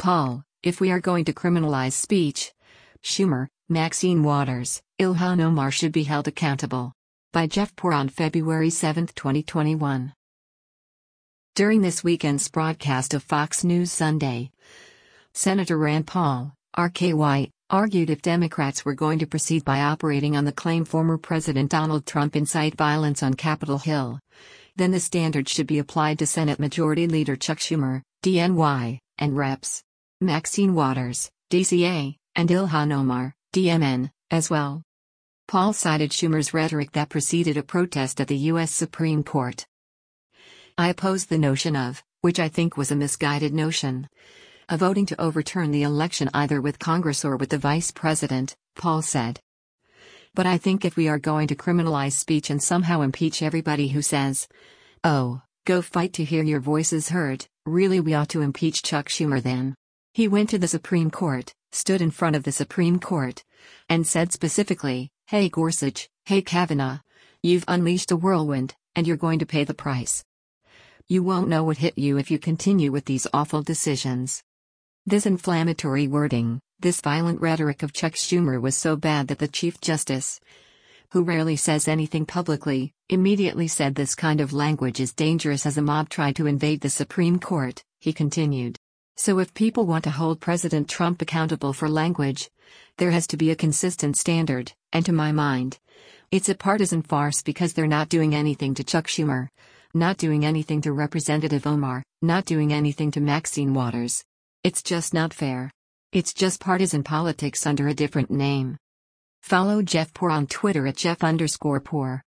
Paul, if we are going to criminalize speech, Schumer, Maxine Waters, Ilhan Omar should be held accountable. By Jeff Poor on February 7, 2021. During this weekend's broadcast of Fox News Sunday, Senator Rand Paul, RKY, argued if Democrats were going to proceed by operating on the claim former President Donald Trump incited violence on Capitol Hill, then the standard should be applied to Senate Majority Leader Chuck Schumer, DNY, and Reps. Maxine Waters, DCA, and Ilhan Omar, DMN, as well. Paul cited Schumer's rhetoric that preceded a protest at the U.S. Supreme Court. I oppose the notion of, which I think was a misguided notion, of voting to overturn the election either with Congress or with the Vice President, Paul said. But I think if we are going to criminalize speech and somehow impeach everybody who says, "Oh, go fight to hear your voices heard," really we ought to impeach Chuck Schumer then. He went to the Supreme Court, stood in front of the Supreme Court, and said specifically, "Hey Gorsuch, hey Kavanaugh, you've unleashed a whirlwind, and you're going to pay the price. You won't know what hit you if you continue with these awful decisions." This inflammatory wording, this violent rhetoric of Chuck Schumer was so bad that the Chief Justice, who rarely says anything publicly, immediately said this kind of language is dangerous as a mob tried to invade the Supreme Court, he continued. So if people want to hold President Trump accountable for language, there has to be a consistent standard, and to my mind, it's a partisan farce because they're not doing anything to Chuck Schumer, not doing anything to Representative Omar, not doing anything to Maxine Waters. It's just not fair. It's just partisan politics under a different name. Follow Jeff Poor on Twitter at Jeff_Poor.